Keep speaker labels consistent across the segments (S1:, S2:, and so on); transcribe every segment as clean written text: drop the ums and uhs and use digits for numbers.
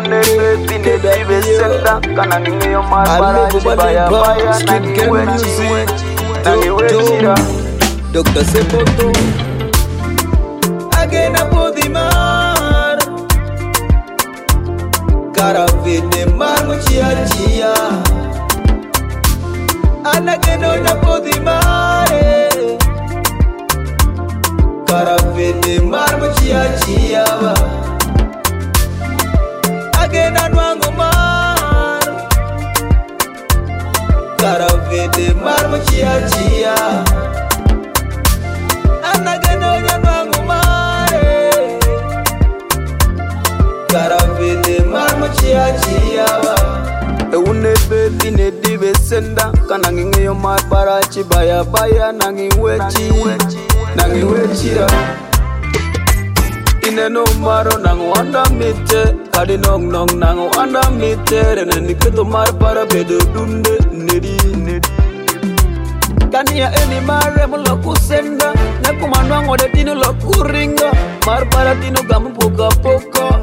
S1: Dr. Sepoto again apodimar caravete marmuchia chia anageno apodimare caravete marmuchia chia again anwango mar caravete marmuchia chia anagenonya nangu mare karavete marmuchia chia eunebe tine dive senda kananginge yo marbara chibaya baya nangi wechira ineno maro nangu anda mite kadi nong nangu anda mite rene niketo marbara bedo dunde nedi kania eni mare mulo kusenda nakumandwa ngode tino lo kuringa marbara tino gamu poka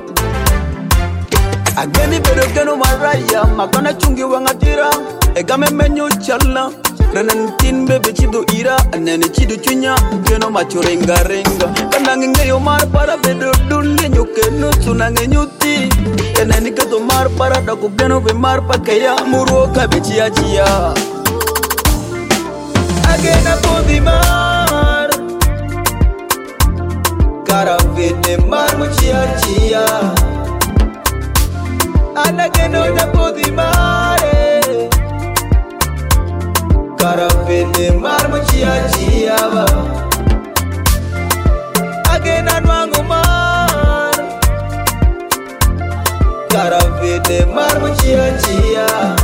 S1: ageni bedo geno maraya magana chungi wangatira egame menyo chala renen tin bebe chido ira anene chido chunya geno machurenga kanange yo marbara bedo dunde nyoke no tunange nyuti eneni keto marbara da geno be marpa kaya muro kabechia chia again apodimar caravete marmuchia chia anageno apodimare caravete marmuchia chia again anwango mar caravete marmuchia chia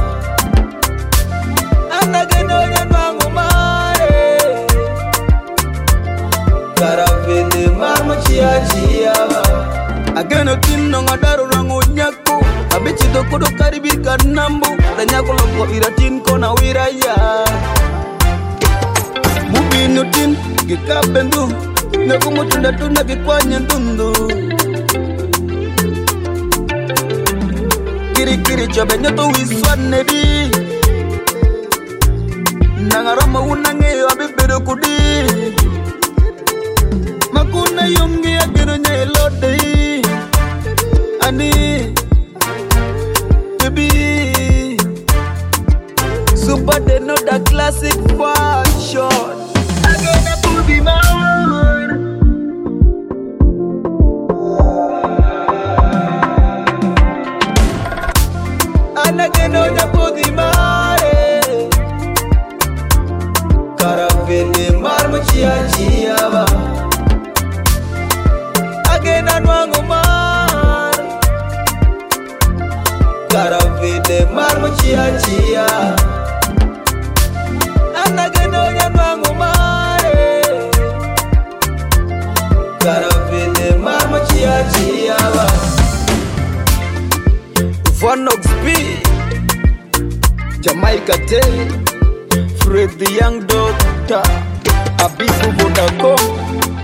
S1: anageno anwango karavete marmuchia chia ageno tinno ngadaru rango nyako abichi dokudo karibika nambu danyako loko iratin kona wiraya mubinu tin gikabendu nakumutunda tuna gikwanye ndundu kiri chobe nyoto wiswane di nangaroma unange abibedo kudi makuna yungi ageno nyelode ani baby super de no da classic fashion agena pudi man anageno da pudi mare caravete marmuchia chia agena nwango mar caravete marmuchia chia anageno nwango mare caravete marmuchia chia Vonox B Jamaica Day Fred the Young Doctor Abibu Vodacom